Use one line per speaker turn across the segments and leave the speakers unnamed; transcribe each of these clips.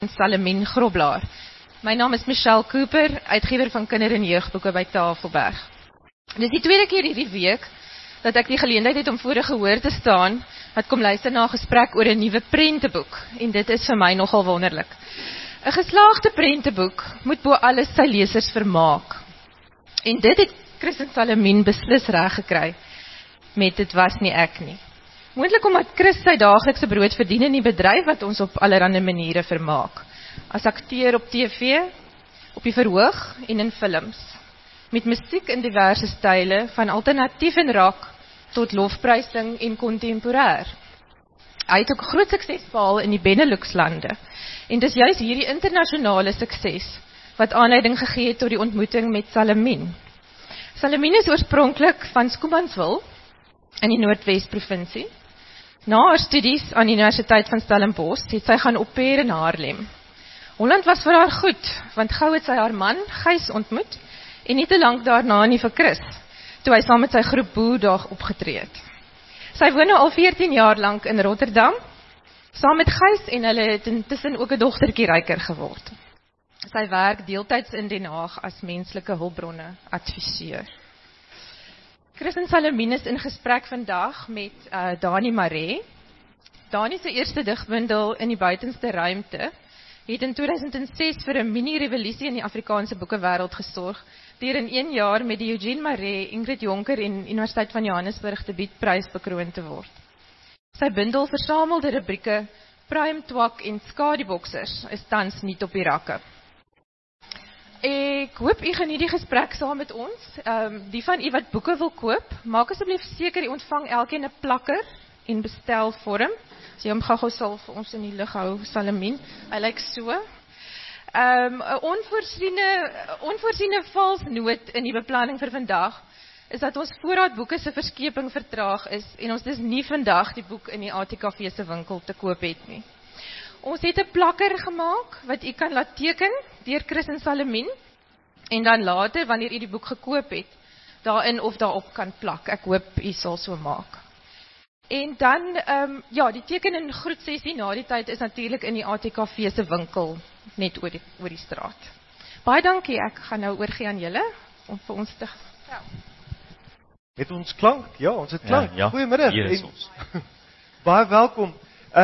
Salamien Groblaar. My naam is Michelle Cooper, uitgewer van kinder- en jeugboeke by Tafelberg. Dit is die tweede keer hierdie week dat ek die geleentheid het om voor 'n gehoor te staan wat kom luister na 'n gesprek oor 'n nuwe prenteboek, en dit is vir my nogal wonderlik. 'n Geslaagde prenteboek moet bo alles sy lesers vermaak. En dit het Chris en Salamien beslis reg gekry met Dit was nie ek nie. Moontlik omdat Chris sy daaglikse brood verdien in die bedryf wat ons op allerlei maniere vermaak. As akteur op TV, op die verhoog en in films. Met musiek in diverse style, van alternatief en rock tot lofprysing en kontemporêr. Hy het ook groot sukses behaal in die Benelux-lande. En dis juist hierdie internasionale sukses wat aanleiding gegee het tot die ontmoeting met Salamien. Salamien is oorspronklik van Schoemansville in die Noordwes-provinsie. Na haar studies aan die Universiteit van Stellenbosch het sy gaan au pair in Haarlem. Holland was vir haar goed, want gou het sy haar man, Gys, ontmoet, en nie te lank daarna nie vir Chris, toe hy saam met sy groep Boerdag opgetree het. Sy woon nou al 14 jaar lank in Rotterdam, saam met Gys, en hulle het intussen ook 'n dogtertjie ryker geword. Sy werk deeltyds in Den Haag as menslike hulpbronne adviseur. Chris en Salamien is in gesprek vandag met Dani Maree. Dani se eerste digbundel In die buitenste ruimte het in 2006 vir 'n mini-revolusie in die Afrikaanse boekewêreld gesorg, deur in 1 jaar met die Eugene Maree, Ingrid Jonker en Universiteit van Johannesburg debuutprys bekroon te word. Sy bundel Versamelde rubrieke, Prime Twak en Skadieboksers is tans nie op die rakke. Ek hoop u geniet die gesprek saam met ons. Die van u wat boeke wil koop, maak asseblief seker u ontvang elkeen 'n plakker en bestelvorm. As jy hom gou sal vir ons in die lig hou, Salamien. Hy lyk so. 'n onvoorsiene valsnoot in die beplanning vir vandag is dat ons voorraadboeke se verskeping vertraag is en ons dus nie vandag die boek in die ATKV se winkel te koop het nie. Ons het 'n plakker gemaak wat u kan laat teken deur Chris en Salamien en dan later wanneer u die boek gekoop het, daarin of daarop kan plak. Ek hoop u sal so maak. En dan, die teken en groetsessie na die tyd is natuurlik in die ATKV se winkel, net oor die straat. Baie dankie, ek gaan nou oorgee aan julle, om vir ons te gestel.
Het ons klank? Ja, ons het klank.
Ja,
Goeiemiddag.
hier is ons.
Baie welkom.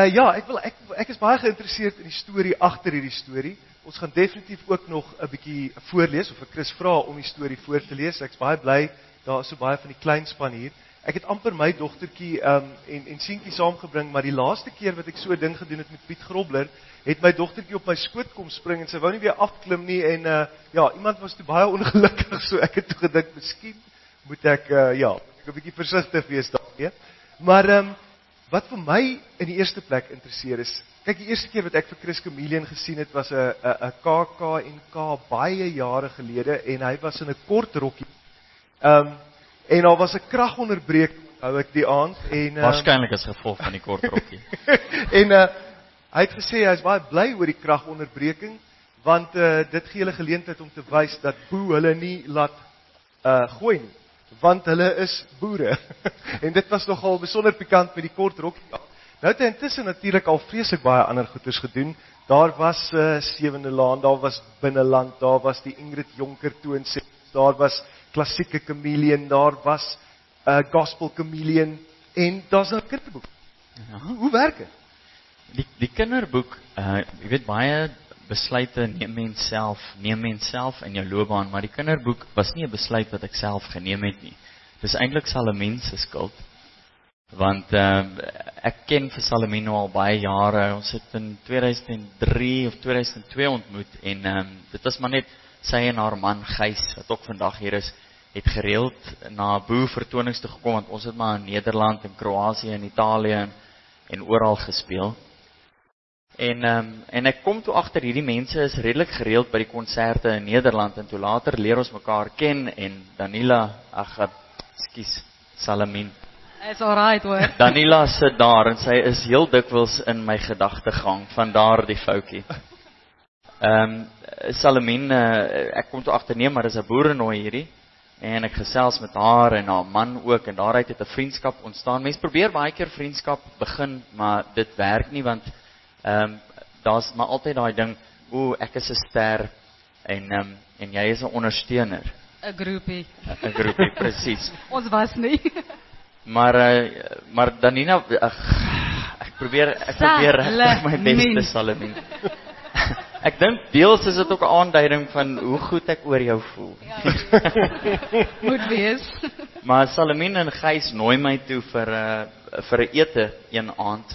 Ek is baie geïnteresseerd in die storie agter hierdie storie. Ons gaan definitief ook nog 'n bietjie voorlees, of ek Chris vra om die storie voor te lees. Ek's baie bly, daar is so baie van die kleinspan hier. Ek het amper my dogtertjie en seentjie saamgebring, maar die laaste keer wat ek so 'n ding gedoen het met Piet Grobler, het my dogtertjie op my skoot kom spring en sy wou nie weer afklim nie en iemand was toe baie ongelukkig, so ek het toe gedink, miskien moet ek 'n bietjie versigtig wees daarmee. Maar wat vir my in die eerste plek interesseer is, kyk, die eerste keer wat ek vir Chris Chameleon gesien het, was 'n KAK&K baie jare gelede, en hy was in 'n kort rokkie. En daar was 'n kragonderbreking, hou ek die aand.
Waarskynlik as gevolg van die kort rokkie.
En hy het gesê, hy is baie bly oor die kragonderbreking, want dit gee hulle geleentheid om te wys dat boe hulle nie laat gooi nie, want hulle is boere. En dit was nogal besonder pikant met die kort rokkie. Nou het hy intussen natuurlik al vreeslik baie ander goeders gedoen. Daar was Sewende Laan, daar was Binneland, daar was die Ingrid Jonker toonsets, daar was Klassieke Chameleon, daar was Gospel Chameleon, en daar's 'n kinderboek.
Ja.
Hoe werk dit?
Die kinderboek, jy weet, baie besluite neem mens self in jou loopbaan, maar die kinderboek was nie 'n besluit wat ek self geneem het nie. Dis eintlik Salamien se skuld. Want ek ken vir Salamien nou al baie jare. Ons het in 2003 of 2002 ontmoet en dit was maar net sy en haar man Gys, wat ook vandag hier is, het gereeld na boe vertonings toe gekom, want ons het maar in Nederland en Kroatië en Italië en oral gespeel. En ek kom toe agter hierdie mense is redelik gereeld by die konserte in Nederland, en toe later leer ons mekaar ken, en Salamien.
Is alright hoor.
Danila sit daar, en sy is heel dikwels in my gedagtegang, vandaar die foutjie. Salamien, ek kom toe agterneem, maar is 'n boerenooi hierdie, en ek gesels met haar en haar man ook, en daaruit het 'n vriendskap ontstaan. Mense probeer baie keer vriendskap begin, maar dit werk nie, want daar's maar altyd daai ding, ek is 'n ster en jy is 'n ondersteuner.
'n groepie.
'n Groepie, presies.
Ons was nie.
Maar Danina, ek probeer regtig my beste Salamien. Ek dink deels is dit ook 'n aanduiding van hoe goed ek oor jou voel.
Moet wees.
Maar Salamien en Gys nooi my toe vir 'n ete een aand.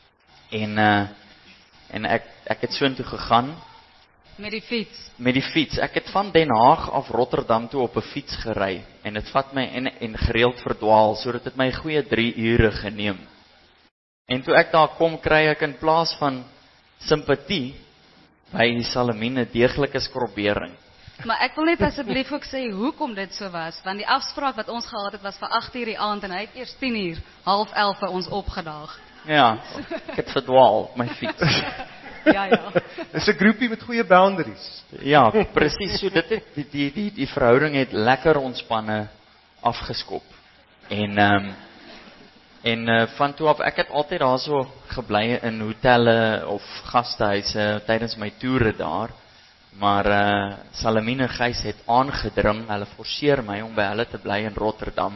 En ek het soontoe gegaan
Met die fiets.
met die fiets. Ek het van Den Haag af Rotterdam toe op 'n fiets gery en dit vat my en gereeld verdwaal sodat dit my 'n goeie 3 ure geneem. En toe ek daar kom, kry ek in plaas van simpatie by Salamien 'n deeglike skrobbering.
Maar ek wil net asseblief ook sê hoekom dit so was, want die afspraak wat ons gehad het was vir 8:00 die aand en hy het eers 10:00, 10:30 vir ons opgedaag.
Ja, ek het verdwaal op my fiets.
Ja.
Dis 'n groepie met goeie boundaries.
Ja, presies so. Dit het die verhouding het lekker ontspanne afgeskop. En van toe af, ek het altyd daarso gebly in hotelle of gastehuise tydens my toere daar. Maar Salamien en Gys het aangedring, hulle forceer my om by hulle te bly in Rotterdam.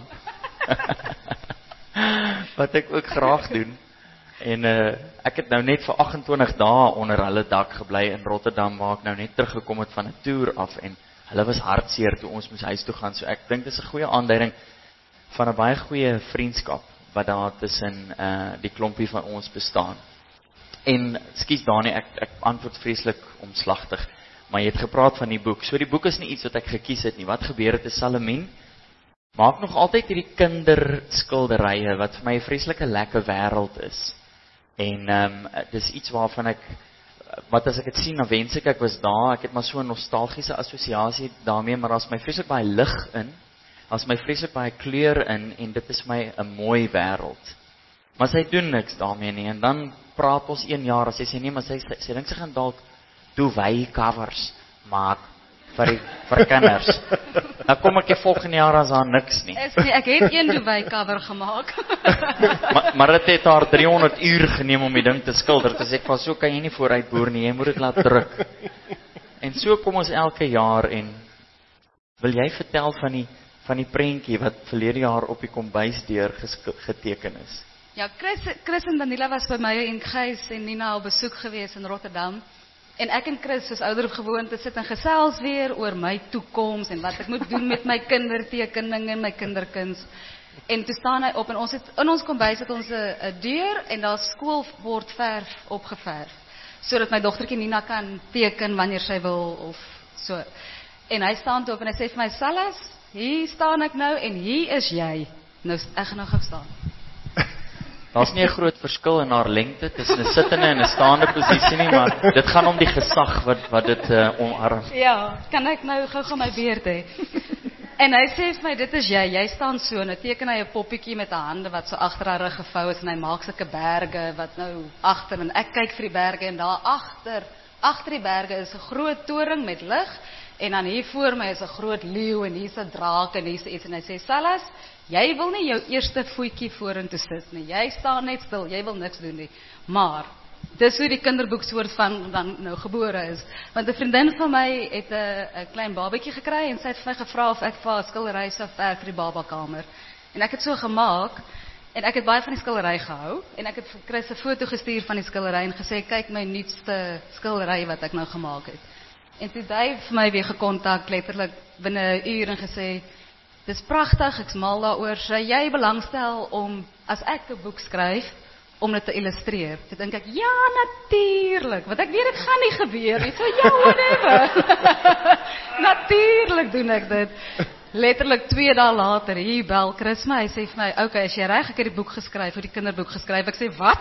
Wat ek ook graag doen. En ek het nou net vir 28 dae onder hulle dak gebly in Rotterdam, waar ek nou net teruggekom het van 'n toer af en hulle was hartseer toe ons moes huis toe gaan. So ek dink dis 'n goeie aanduiding van 'n baie goeie vriendskap wat daar tussen die klompie van ons bestaan. En skus Dani, ek antwoord vreeslik omslagtig, maar jy het gepraat van die boek. So die boek is nie iets wat ek gekies het nie. Wat gebeur het is Salamien maak nog altyd hierdie kinderskilderye wat vir my 'n vreeslike lekker wêreld is. En dis iets waarvan wat as ek dit sien, dan wens ek was daar. Ek het maar so 'n nostalgiese assosiasie daarmee, maar daar's my vreeslik baie lig in. Daar's my vreeslik baie kleur in en dit is my 'n mooi wêreld. Maar sy doen niks daarmee nie en dan praat ons 1 jaar as sy sê nee, maar sy dink sy gaan dalk duvet covers maak vir kinders. Dan kom ek die volgende jaar as daar niks nie.
Ek het 1 duvet cover gemaak.
Maar dit het haar 300 uur geneem om die ding te skilder. Dus ek was so kan jy nie vooruit boer nie, jy moet dit laat druk. En so kom ons elke jaar en wil jy vertel van die prentjie wat verlede jaar op die kombuisdeur geteken is?
Ja, Chris en Danila was by my en Gys en Nina op besoek gewees in Rotterdam. En ek en Chris soos ouer op gewoonte sit en gesels weer oor my toekoms en wat ek moet doen met my kindertekeninge en my kinderkuns. En toe staan hy op en ons het in ons kombuis het ons 'n deur en daar's skoolbordverf opgeverf sodat my dogtertjie Nina kan teken wanneer sy wil of so. En hy staan toe op en hy sê vir my, Salas, hier staan ek nou en hier is jy. Nou ek gaan nou gou staan.
Daar's nie 'n groot verskil in haar lengte tussen 'n sittende en 'n staande posisie nie, maar dit gaan om die gesag wat dit omarm.
Ja, kan ek nou gou my beurt hê? En hy sê vir my, dit is jy staan so, nou teken hy 'n poppietjie met 'n hande wat so agter haar rug gevou is en hy maak sulke berge wat nou agter en ek kyk vir die berge en daar agter die berge is 'n groot toring met lig en dan hier voor my is 'n groot leeu en hier's 'n draak en hier's iets en hy sê, Salas, jy wil nie jou eerste voetjie vorentoe sit nie. Jy staan net stil, jy wil niks doen nie. Maar dis hoe die kinderboek soort van dan nou gebore is. Want 'n vriendin van my het 'n klein babatjie gekry en sy het vir my gevra of ek vir haar skildery sou verf vir die babakamer. En ek het so gemaak en ek het baie van die skildery gehou en ek het vir Chris 'n foto gestuur van die skildery en gesê kyk my nuutste skildery wat ek nou gemaak het. En toe het hy vir my weer gekontak letterlik binne 'n uur en gesê dis pragtig, ek's mal daaroor. Sou jy belangstel om as ek 'n boek skryf om dit te illustreer? Toe dink ek, ja, natuurlik, want ek weet dit gaan nie gebeur nie. So ja, whatever. Natuurlik doen ek dit. Letterlik 2 dae later, hier bel Chris my, hy sê vir my, okay, is jy reg, ek het die boek geskryf, die kinderboek geskryf. Ek sê, wat?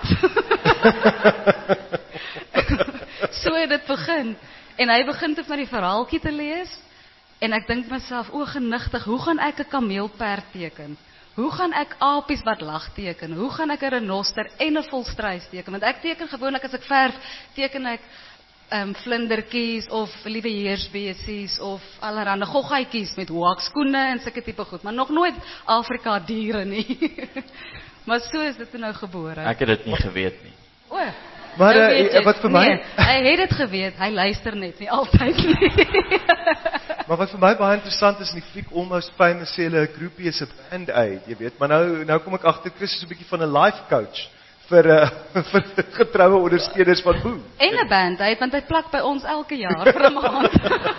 So het dit begin. En hy begin toe vir die verhaaltjie te lees. En ek dink myself, o genigtig, hoe gaan ek 'n kameelperd teken? Hoe gaan ek apies wat lag teken? Hoe gaan ek 'n renoster en 'n volstruis teken? Want ek teken gewoonlik as ek verf, teken ek vlindertjies of liewe heersbesies of allerhande goggaatjies met hoekskoene en sulke tipe goed, maar nog nooit Afrika diere nie. Maar so is dit nou gebore.
Ek het dit nie geweet nie.
O,
Maar
Nou weet jy,
wat vir my,
nee, hy het dit geweet, hy luister net nie altyd nie.
maar wat vir my baie interessant is in die fliek Almost Famous sê hulle 'n groepie is 'n band-aid, jy weet, maar nou kom ek agter Chris is 'n bietjie van 'n life coach vir vir getroue ondersteuners van Boom.
En 'n band-aid, want hy plak by ons elke jaar vir 'n maand.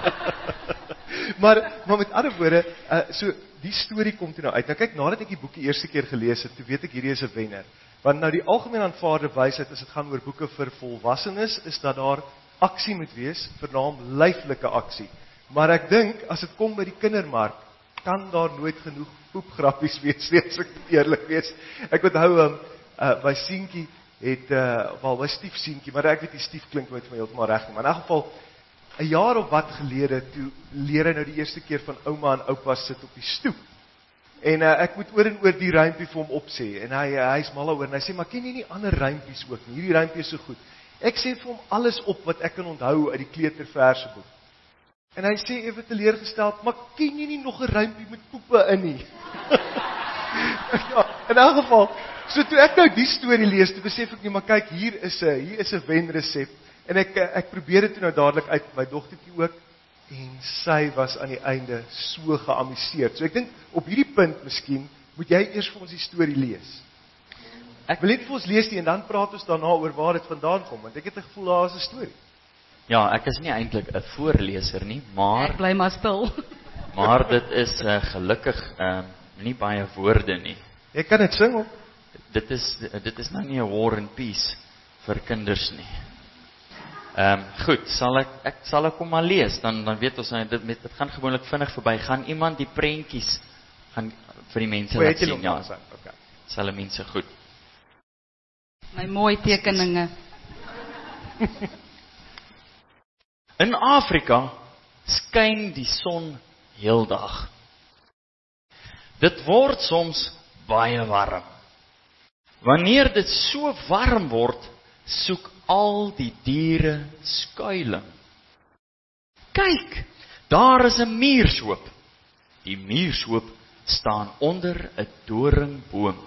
Maar met ander woorde, so die storie kom toe nou uit. Nou kyk, nadat ek die boekie eerste keer gelees het, toe weet ek hierdie is 'n wenner. Want nou die algemeen aanvaarde wysheid as dit gaan oor boeke vir volwassenes, is dat daar aksie moet wees, vernaam lyflike aksie. Maar ek dink as dit kom by die kindermark, kan daar nooit genoeg poepgrappies wees, as ek eerlik wees. Ek onthou my seentjie het my stiefseentjie, maar ek weet die stief klink nooit vir my heeltemal reg nie, maar in elk geval 'n jaar of wat gelede, toe leer hy nou die eerste keer van ouma en oupa sit op die stoep. En ek moet oor en oor die rympie vir hom opsê, en hy's mal daaroor, en hy sê, maar ken jy nie ander rympies ook nie, hierdie rympie is so goed. Ek sê vir hom alles op wat ek kan onthou uit die kleuterverseboek. En hy sê ewe teleurgesteld, maar ken jy nie nog 'n rympie met poepe in nie? Ja, in elk geval, so toe ek nou die storie lees, toe besef ek nie, maar kyk, hier is 'n wenresep, en ek probeer dit toe nou dadelik uit, my dogtertjie ook, en sy was aan die einde so geamuseerd. So ek dink, op hierdie punt miskien, moet jy eers vir ons die storie lees. Ek wil net vir ons lees die, en dan praat ons daarna oor waar dit vandaan kom, want ek het 'n gevoel daar is 'n storie.
Ja, ek is nie eintlik 'n voorleser nie, maar
Ek bly maar stil.
maar dit is gelukkig nie baie woorde nie.
Jy kan dit sing op.
Dit is nou nie 'n War and Peace vir kinders nie. Goed, sal ek hom maar lees, dan weet ons, dit gaan gewoonlik vinnig verby. Gaan iemand die prentjies gaan vir die mense laat sien? Ja,
Okay.
sal die mense goed.
My mooi tekeninge.
In Afrika skyn die son heeldag. Dit word soms baie warm. Wanneer dit so warm word, soek al die diere skuiling. Kyk, daar is 'n muurshoop. Die muurshoop staan onder 'n doringboom.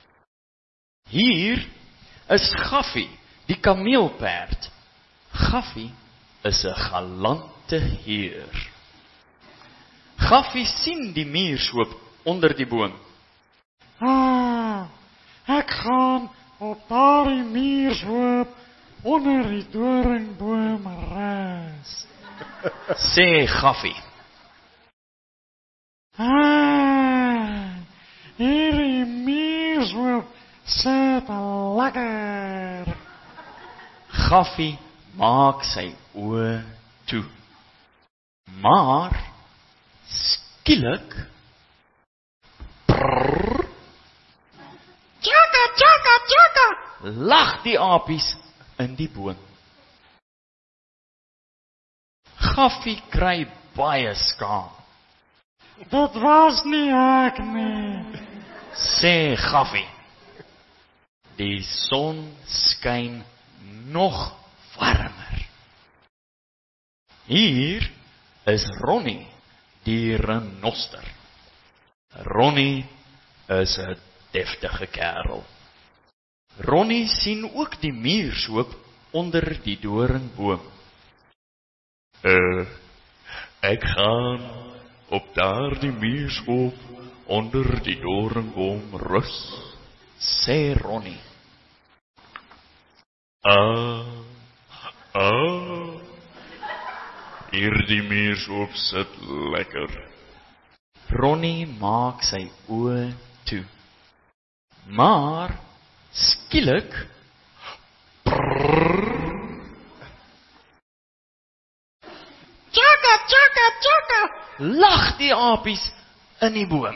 Hier is Gaffie, die kameelperd. Gaffie is 'n galante heer. Gaffie sien die muurshoop onder die boom.
Ek gaan op daardie muurshoop onder die doringboom rus.
Sê Gaffie.
Hierdie muurshoop sit lekker.
Gaffie maak sy oë toe. Maar skielik lag die apies in die boom. Gaffie kry baie skaam.
Dit was nie ek nie.
Sê Gaffie. Die son skyn nog warmer. Hier is Ronnie, die renoster. Ronnie is 'n deftige kerel. Ronnie sien ook die muurshoop onder die doringboom. Ek gaan op daardie muurshoop onder die doringboom rus, sê Ronnie. Hierdie muurshoop sit lekker. Ronnie maak sy oë toe. Maar skielik lag die apies in die boom.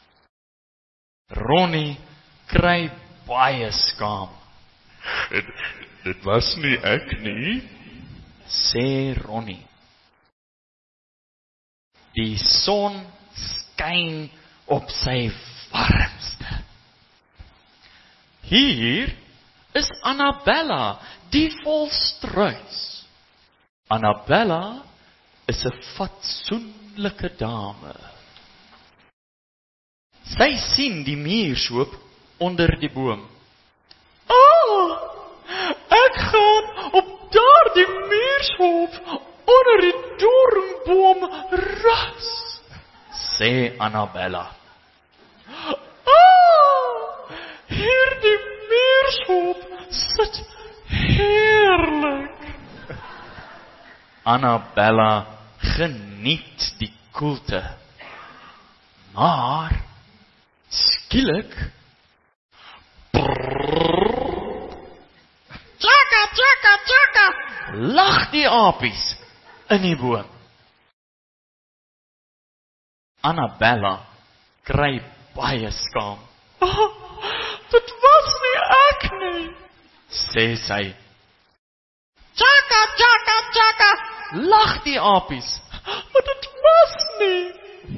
Ronnie kry baie skaam. Dit was nie ek nie, sê Ronnie. Die son skyn op sy warmste. Hier is Annabella, die volstruis. Annabella is 'n fatsoenlike dame. Sy sien die muurshoop onder die boom. Ek gaan op daardie muurshoop onder die doringboom rus, sê Annabella.
Hierdie muurshoop sit heerlik.
Annabella geniet die koelte. Maar skielik tjaka, lag die apies in die boom. Annabella kry baie skaam.
Dit was nie ek nie.
Sê sy. Tjaka, lag die apies.
Maar dit was nie.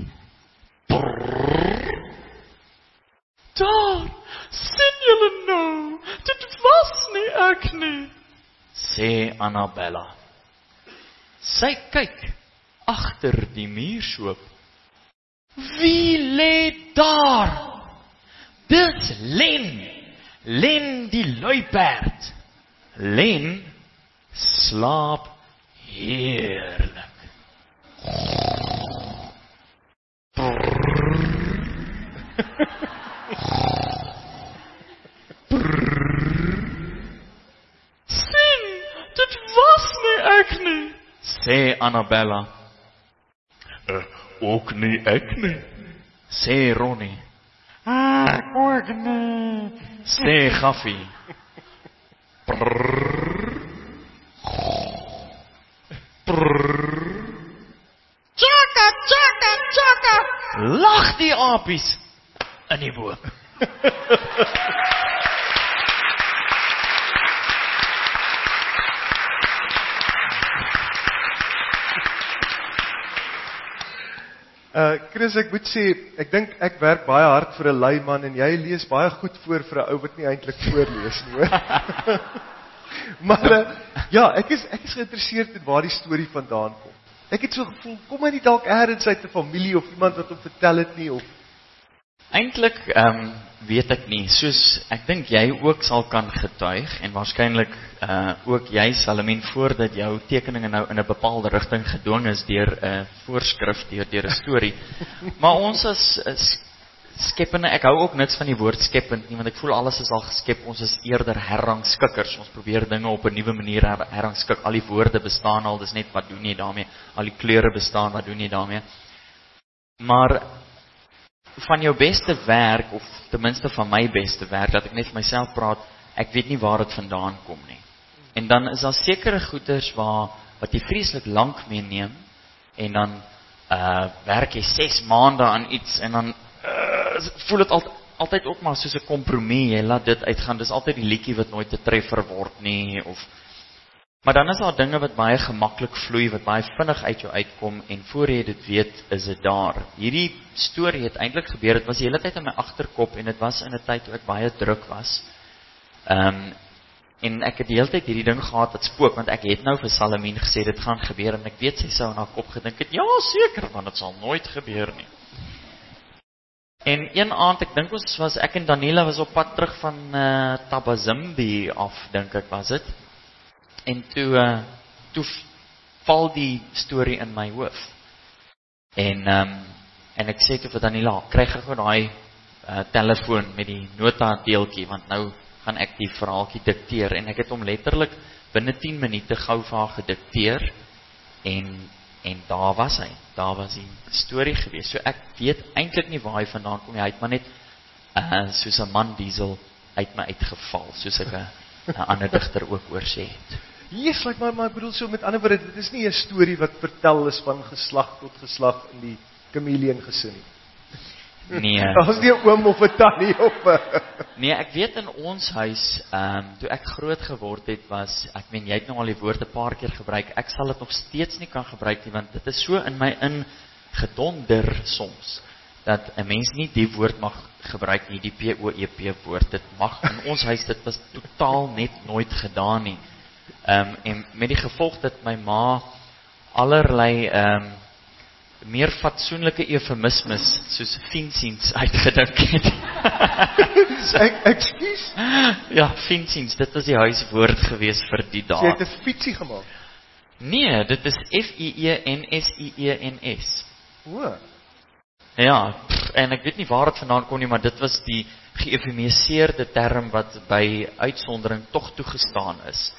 Daar, sien julle nou, dit was nie ek nie.
Sê Annabella. Sy kyk agter die muurshoop. Wie lê daar? Dis Len die luiperd. Len slaap heerlik.
Sien, dit was nie ek nie.
Sê Annabella. Ook nie ek nie. Sê Ronnie.
Ek ook nie.
Sê Gaffie. Tjaka, lag die apies in die boom.
Chris, ek moet sê, ek dink ek werk baie hard vir 'n lui man en jy lees baie goed voor vir 'n ou wat nie eintlik voorlees nie, hoor. Maar ja, ek is geïnteresseerd in waar die storie vandaan kom. Ek het so gevoel, kom hy nie dalk eers uit 'n familie of iemand wat hom vertel het nie of
Eintlik weet ek nie, soos ek dink jy ook sal kan getuig en waarskynlik ook jy Salamien voordat jou tekeninge nou in 'n bepaalde rigting gedwing is deur 'n voorskrif deur 'n storie. Maar ons as skepende, ek hou ook niks van die woord skepend nie, want ek voel alles is al geskep, ons is eerder herrangskikkers. Ons probeer dinge op 'n nuwe manier herrangskik. Al die woorde bestaan al, dis net wat doen jy daarmee? Al die kleure bestaan, wat doen jy daarmee? Maar van jou beste werk, of ten minste van my beste werk, dat ek net vir myself praat, ek weet nie waar dit vandaan kom nie. En dan is daar sekere goeders wat jy vreeslik lank meeneem, en dan werk jy 6 maande aan iets, en dan voel dit altyd ook maar soos 'n kompromie, jy laat dit uitgaan, dis altyd die liedjie wat nooit 'n treffer word nie, maar dan is daar dinge wat baie gemaklik vloei, wat baie vinnig uit jou uitkom, en voor jy dit weet, is dit daar. Hierdie storie het eintlik gebeur, dit was die hele tyd in my agterkop, en dit was in 'n tyd toe ek baie druk was. En ek het die hele tyd hierdie ding gehad wat spook, want ek het nou vir Salamien gesê, dit gaan gebeur, en ek weet sy sou in haar kop gedink het, ja seker, want dit sal nooit gebeur nie. En een aand, ek dink ons was, ek en Daniela was op pad terug van Tabazimbi af, dink ek was dit. En toe val die storie in my hoof. En ek sê toe vir Daniela, kry gou daai telefoon met die nota deeltjie, want nou gaan ek die verhaaltjie dikteer. En ek het hom letterlik binne 10 minute gou vir haar gedikteer. En daar was hy. Daar was die storie gewees. So ek weet eintlik nie waar hy vandaan kom. Hy het maar net soos 'n man diesel uit my uitgeval, soos ek 'n ander digter ook oor sê het.
Yes, like maar ek bedoel so met ander woorde, dit is nie 'n storie wat vertel is van geslag tot geslag in die chameleon gesin nie.
Nee.
Daar was nie 'n oom of 'n tannie op.
Nee, ek weet in ons huis, toe ek groot geword het, ek meen jy het nou al die woord 'n paar keer gebruik. Ek sal dit nog steeds nie kan gebruik nie, want dit is so in my ingedonder soms dat 'n mens nie die woord mag gebruik nie, die POEP woord. Dit mag in ons huis, dit was totaal net nooit gedaan nie. En met die gevolg dat my ma allerlei meer fatsoenlike eufemismes soos finsiens uitgedink het.
Ekskuus?
Ja, finsiens, dit was die huiswoord gewees vir die
So jy
dag.
het 'n fietsie gemaak.
Nee, dit is F-I-E-N-S-I-E-N-S.
O.
Ja, en ek weet nie waar dit vandaan kom nie, maar dit was die geëufemiseerde term wat by uitsondering tog toegestaan is.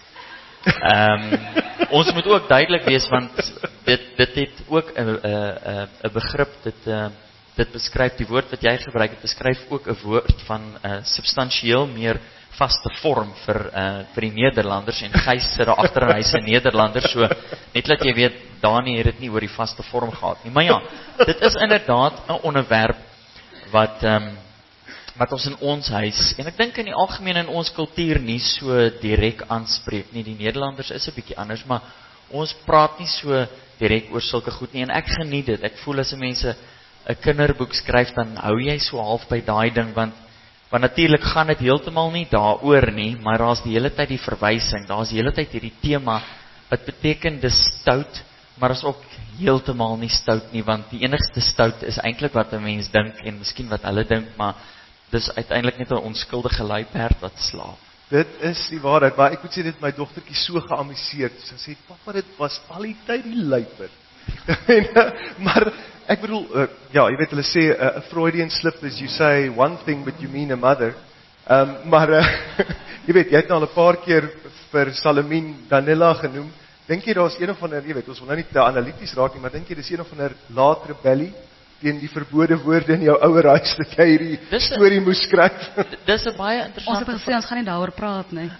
Ons moet ook duidelik wees, want dit het ook 'n begrip, dit beskryf, die woord wat jy gebruik het, beskryf ook 'n woord van substansieel meer vaste vorm vir die Nederlanders, en Gys sit daar agter en hy's 'n Nederlander, so net laat jy weet, Dani het dit nie oor die vaste vorm gehad nie. Maar ja, dit is inderdaad 'n onderwerp wat ons in ons huis, en ek dink in die algemeen in ons kultuur nie so direk aanspreek nie. Die Nederlanders is 'n bietjie anders, maar ons praat nie so direk oor sulke goed nie, en ek geniet dit. Ek voel as mense 'n kinderboek skryf, dan hou jy so half by daai ding, want natuurlik gaan dit heeltemal nie daaroor nie, maar daar's die hele tyd die verwysing, daar's die hele tyd hierdie tema, wat beteken dis stout, maar is ook heeltemal nie stout nie, want die enigste stout is eintlik wat 'n mens dink, en miskien wat hulle dink, maar dis uiteindelik net 'n onskuldige luiperd wat slaap.
Dit is die waarheid, maar ek moet sê dit my dogtertjie so geamuseerd. Sy sê, "Pappa, dit was al die tyd die luiperd." Maar ek bedoel, ja, jy weet hulle sê 'n Freudian slip is you say one thing but you mean a mother. Maar jy weet, jy het nou al 'n paar keer vir Salamien Danella genoem. Dink jy daar's een of ander, jy weet, ons wil nou nie te analities raak nie, maar dink jy dis een of ander laat rebellie teen die verbode woorde in jou ouer huis dat jy hierdie storie moes skryf?
Dis 'n baie
Ons
interessante
het gesê ons gaan nie daaroor praat nie.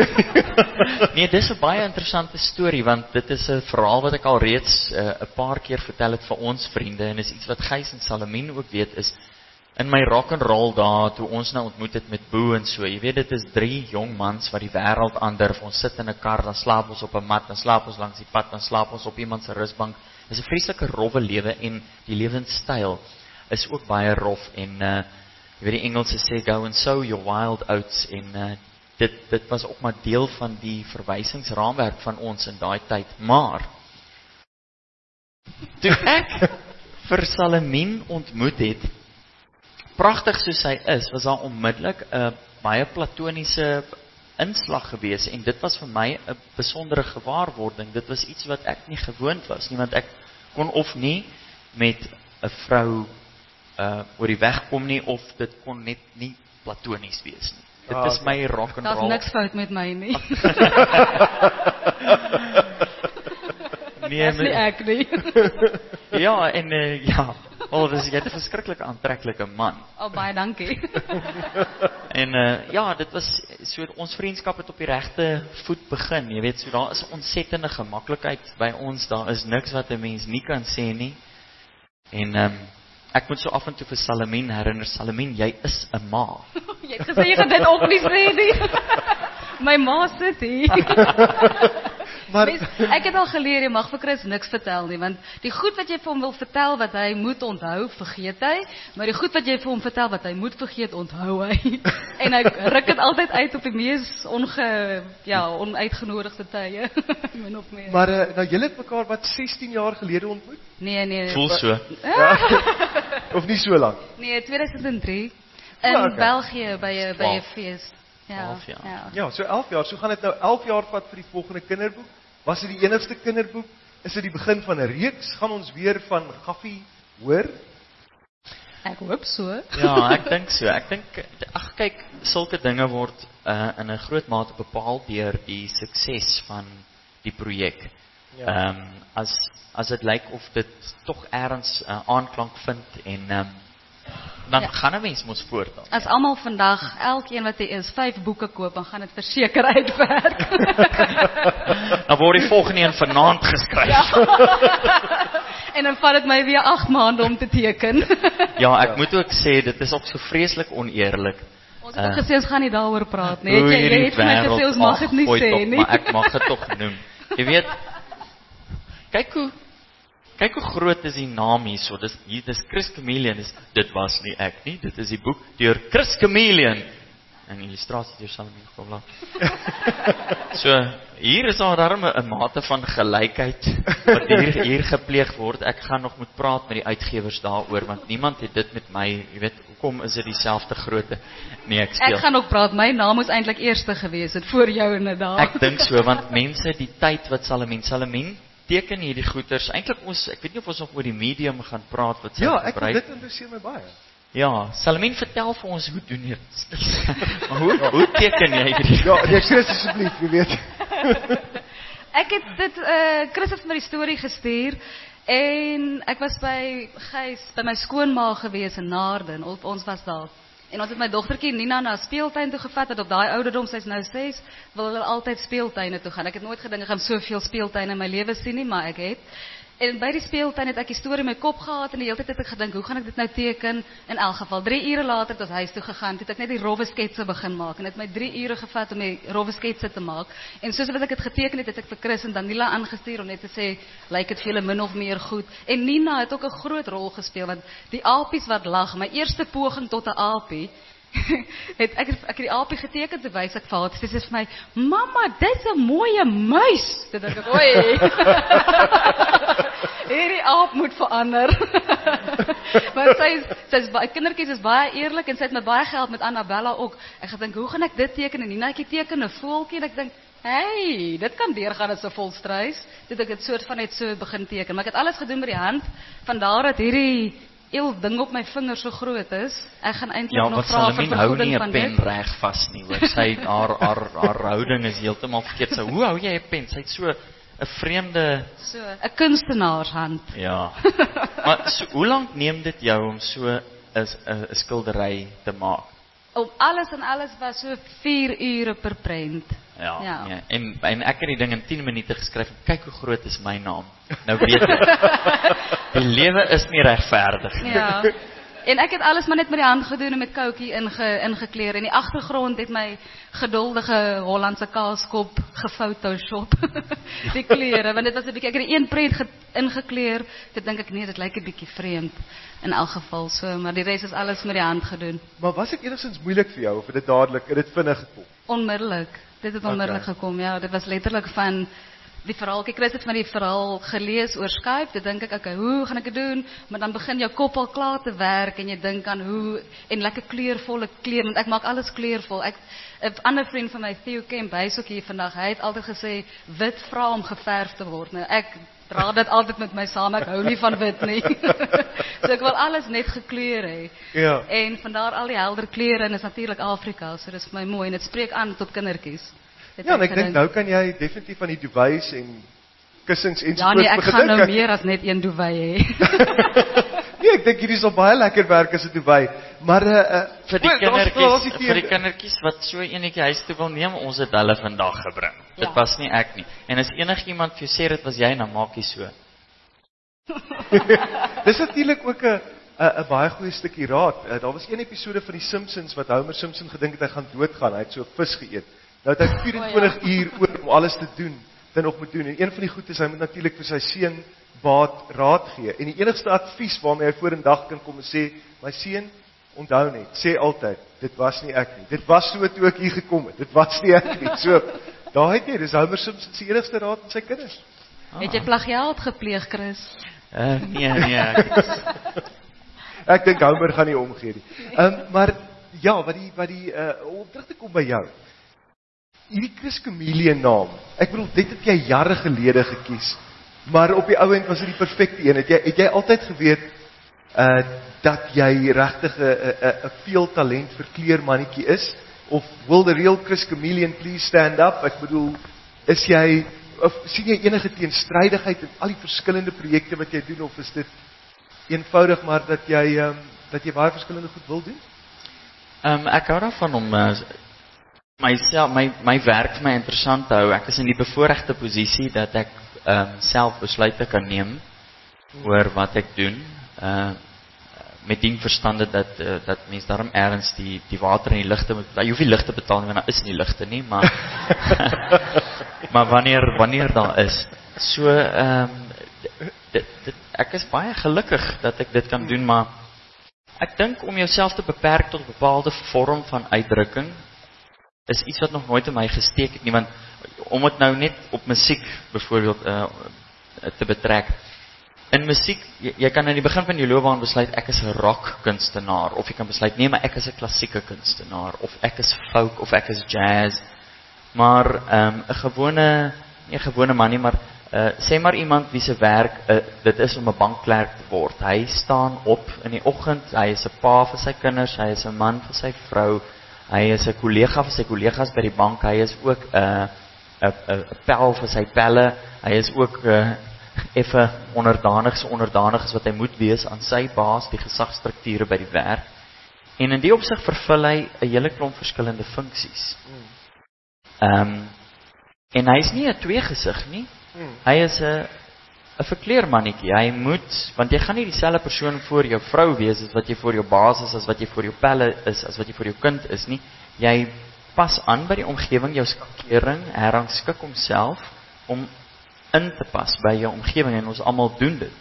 Nee, dis 'n baie interessante storie, want dit is 'n verhaal wat ek al reeds 'n paar keer vertel het vir ons vriende, en is iets wat Gys en Salamien ook weet, is in my rock and roll daar, toe ons nou ontmoet het met Boe en so, jy weet, dit is 3 jong mans wat die wêreld aandurf. Ons sit in 'n kar, dan slaap ons op 'n mat, dan slaap ons langs die pad, dan slaap ons op iemand se rusbank. Dit is 'n vreeslike rowwe lewe, en die lewenstyl is ook baie rof, en jy weet die Engelse sê, go and sow your wild oats, en dit was ook maar deel van die verwysingsraamwerk van ons in daai tyd. Maar toe ek vir Salamien ontmoet het, pragtig soos hy is, was daar onmiddellik 'n baie platoniese inslag gewees, en dit was vir my 'n besondere gewaarwording. Dit was iets wat ek nie gewoond was nie, want ek kon of nie met 'n vrou oor die weg kom nie, of dit kon net nie platonies wees nie. Dit is my rock and roll.
Daar's niks fout met my nie.
Nee,
Dis nie ek nie.
ja, en ja, dis jy 'n verskriklik aantreklike man.
Baie dankie.
En ja, dit was so, ons vriendskap het op die regte voet begin. Jy weet, so daar is 'n ontsettende gemaklikheid by ons. Daar is niks wat 'n mens nie kan sê nie. En ek moet so af en toe vir Salamien herinner, Salamien, jy is 'n ma.
Jy het gesê jy gaan dit ook nie sê nie. My ma sit hier.
Maar
Ek het al geleer, jy mag vir Chris niks vertel nie, want die goed wat jy vir hom wil vertel wat hy moet onthou, vergeet hy, maar die goed wat jy vir hom vertel wat hy moet vergeet, onthou hy. En hy ruk dit altyd uit op die mees onuitgenodigde tye. Min of meer.
Maar nou julle het mekaar wat 16 jaar gelede ontmoet?
Nee.
Voel so.
Of nie so lank?
Nee, 2003 in
Okay.
België by 'n
12.
fees. Ja.
12 jaar.
Ja.
Ja, so 11 jaar. So gaan dit nou 11 jaar vat vir die volgende kinderboek. Was dit die enigste kinderboek? Is dit die begin van 'n reeks? Gaan ons weer van Gaffie hoor?
Ek hoop so.
Ja, ek dink so. Ek dink, ag kyk, sulke dinge word in 'n groot mate bepaal deur die sukses van die projek.
Ja.
As dit lyk of dit tog ergens aanklank vind, en dan gaan 'n mens mos voort dan.
As almal vandag, elkeen wat hy is, 5 boeke koop, dan gaan dit verseker uitwerk.
Dan word die volgende een vanaand geskryf.
En dan vat dit my weer 8 maande om te teken.
Ja, ek moet ook sê, dit is ook so vreeslik oneerlik.
Ons het ook gesê ons gaan nie daaroor praat nie.
Hoe
Jy
hierdie
het vir my gesê ons mag dit nie
gooi
sê
tog,
nie.
Maar ek mag dit tog noem. Jy weet, kyk hoe groot is die naam hierso. Dis Chris Chameleon. Dit was nie ek nie. Dit is die boek deur Chris Chameleon. 'n illustrasie deur Salomien Kobler. So, hier is daar darm 'n mate van gelykheid wat hier gepleeg word. Ek gaan nog moet praat met die uitgewers daaroor, want niemand het dit met my, jy weet, hoekom is dit dieselfde grootte? Nee, ek speel.
Ek gaan ook praat, my naam moes eintlik eerste gewees het voor jou inderdaad.
Ek dink so, want mense, die tyd wat Salomien teken hierdie goeters, eintlik ek weet nie of ons nog oor die medium gaan praat wat sy
Ja, ek
gebruik.
dit interesseer my baie.
Ja, Salomien, vertel vir ons, hoe doen jy dit? Maar hoe teken jy hierdie?
Ja, nee, Chris asseblief, jy weet.
Ek het dit, Chris het my die storie gestuur, en ek was by Gys, by my skoonma gewees in Naarden, ons was daar. En ons het my dogtertjie Nina na speeltuin toe gevat, dat op daai ouderdom, sy's nou 6, wil hulle altyd speeltuine toe gaan. Ek het nooit gedink ek gaan soveel speeltuine in my lewe sien nie, maar ek het. En by die speeltuin het ek die storie in my kop gehad, en die hele tyd het ek gedink, hoe gaan ek dit nou teken? In elk geval, 3 ure later het ons huis toe gegaan, het ek net die rowwe sketse begin maak, en het my 3 ure gevat om die rowwe sketse te maak, en soos wat ek het geteken het ek vir Chris en Danila aangestuur, om net te sê, lyk het vir julle min of meer goed, en Nina het ook 'n groot rol gespeel, want die aapies wat lag, my eerste poging tot 'n aapie, ek het die aapie geteken, toe wys ek vir haar, sy sê vir my, mamma, dis 'n mooie muis, toe dink ek, oei, hierdie aap moet verander. Maar kindertjies is baie eerlik, en sy het met baie geld met Annabella ook, ek gedink, hoe gaan ek dit teken, en Nina, ek teken 'n voeltjie, en ek dink, hey, dit kan deurgaan as 'n volstruis, dit ek het soort van net so begin teken, maar ek het alles gedoen met die hand, vandaar dat hierdie ding op my vinger so groot is, ek gaan eintlik nog vra vir vergoeding van dit.
Ja, wat Salomien hou nie 'n pen reg vas nie, hoor, sy, haar houding is heeltemal verkeerd, so, hoe hou jy 'n pen, sy het so 'n vreemde...
So, 'n kunstenaarshand.
Ja, maar so, hoe lank neem dit jou om so 'n skildery te maak?
Om alles en alles was so 4 ure per prent.
Ja,
Ja.
nee. En ek het die ding in 10 minute geskryf, kyk hoe groot is my naam. Nou weet ek, die lewe is nie regverdig nie.
Ja. En ek het alles maar net met die hand gedoen en met koutjie ingekleer. En die agtergrond het my geduldige Hollandse kaaskop gefotoshop. Die kleure, want dit was 'n bietjie, ek het die een prent ingekleer, toe dink ek nee, dit lyk 'n bietjie vreemd in elk geval so, maar die res is alles met die hand gedoen.
Maar was dit enigstens moeilik vir jou, of het dit dadelik, het dit vinnig gekom?
Onmiddellik. Dit het onmiddellik gekom, ja. Dit was letterlik van die verhaal. Kijk, Chris het van die verhaal gelees oor Skype. Dan denk ik, okay, hoe gaan ik het doen? Maar dan begin jou kop al klaar te werken. En je denkt aan hoe, en lekker kleurvolle kleren. Want ik maak alles kleurvol. Een ander vriend van mij, Theo Kemp, hij is ook hier vandaag. Hij heeft altijd gezegd, wit vrouw om geverfd te worden. Nou, ik dra dit altijd met mij samen. Ik hou niet van wit, nie. Dus ik wil alles net gekleur hê.
Ja.
En vandaar al die helder kleuren. En is natuurlijk Afrika. So dat is voor mij mooi. En het spreekt aan tot kindertjies.
Ja, en ek dink nou kan jy definitief van die duvets en kussings en
Ja, nee, ek gaan nou meer as net een duvet hê.
Nee, ek dink hierdie sal baie lekker werk as 'n duvet. Maar
vir die kindertjies wat so enetjie huis toe wil neem, ons het hulle vandag gebring.
Ja.
Dit was nie ek nie. En as enigiemand vir jou sê dit was jy, dan maak jy so.
Dis natuurlik ook 'n baie goeie stukkie raad. Daar was een episode van die Simpsons wat Homer Simpson gedink het hy gaan doodgaan. Hy het so 'n vis geëet. Nou het hy 24 uur oor om alles te doen, dan nog moet doen. En een van die goed is, hy moet natuurlik vir sy seun baat raad gee. En die enigste advies waarmee hy voor in dag kan kom en sê, my seun, onthou net, sê altyd, dit was nie ek nie. Dit was so toe ek hier gekom het. Dit was nie ek nie. So, daar het jy, dis Homer Simpson se enigste raad aan sy kinders.
Het jy plagiaat gepleeg, Chris?
Nee.
Ek dink Homer gaan nie omgee nie. Maar ja, om terug te kom by jou. Hierdie Chris Chameleon naam. Ek bedoel, dit het jy jare gelede gekies. Maar op die ou end was dit die perfekte een. Het jy altyd geweet dat jy regtig 'n veel talent vir kleermannetjie is? Of will the real Chris Chameleon please stand up? Ek bedoel, sien jy enige teenstrydigheid in al die verskillende projekte wat jy doen, of is dit eenvoudig maar dat jy baie verskillende goed wil doen?
Ek hou daarvan om my werk vir my interessant te hou. Ek is in die bevoorregte posisie dat ek self besluite kan neem oor wat ek doen. Met die verstande dat mens daarom ergens die water en die ligte moet, jy hoef nie ligte betaal nie, want daar is nie ligte nie, maar maar wanneer daar is. So ek is baie gelukkig dat ek dit kan doen, maar ek dink om jouself te beperk tot 'n bepaalde vorm van uitdrukking is iets wat nog nooit in my gesteek het nie, want om het nou net op musiek byvoorbeeld te betrek. In musiek, jy kan in die begin van jou loopbaan besluit ek is 'n rock kunstenaar, of jy kan besluit nee, maar ek is 'n klassieke kunstenaar, of ek is folk, of ek is jazz. Maar 'n gewone man nie, maar sê maar iemand wie se werk dit is om 'n bankklerk te word. Hy staan op in die oggend, hy is 'n pa vir sy kinders, hy is 'n man vir sy vrou, hy is 'n kollega vir sy kollegas by die bank, hy is ook 'n pel vir sy pelle, hy is ook effe onderdanig is wat hy moet wees aan sy baas, die gesagsstrukture by die werk. En in die opsig vervul hy 'n hele klomp verskillende funksies. En hy is nie 'n tweegesig nie. Hy is 'n verkleermannetjie. Hy moet, want jy gaan nie dieselfde persoon voor jou vrou wees as wat jy voor jou baas is, as wat jy voor jou pelle is, as wat jy voor jou kind is nie. Jy pas aan by die omgewing, jou skakering herrangskik homself om in te pas by jou omgewing en ons almal doen dit.